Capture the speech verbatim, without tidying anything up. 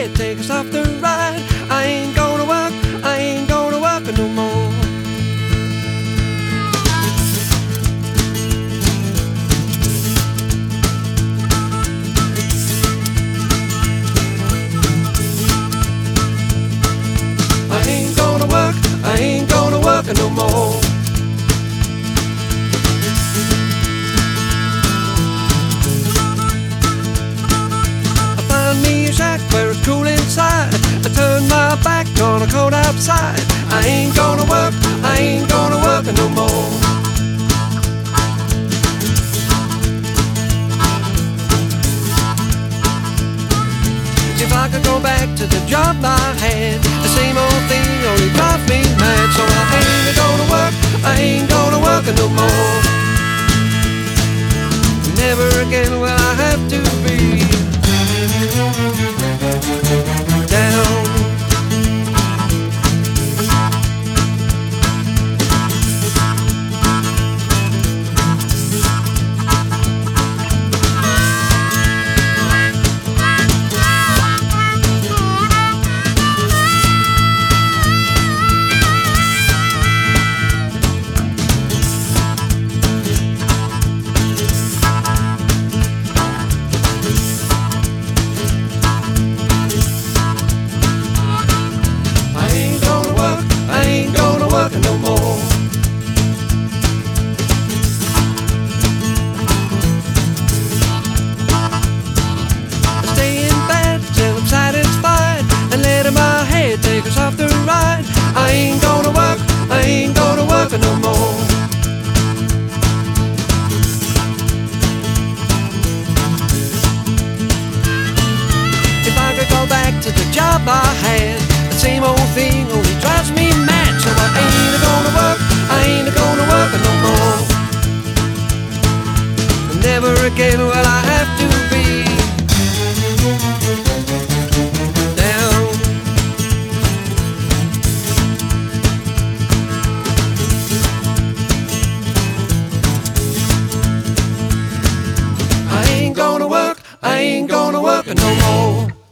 head, take us off the ride. I ain't gonna work, I ain't gonna work no more. I ain't gonna work, I ain't gonna work no more. Me a shack where it's cool inside. I turn my back on a cold outside. I ain't gonna work, I ain't gonna work no more. If I could go back to the job I had, the same old thing only drives me mad. So I ain't gonna work, I ain't gonna work no more. Never again will I have to be down. No more. I stay in bed till I'm satisfied and letting my head take us off the ride. I ain't gonna work, I ain't gonna work no more. If I could go back to the job I had, the same old thing only drives me mad. So I ain't gonna work, I ain't gonna work no more. Never again will I have to be down. I ain't gonna work, I ain't gonna work no more.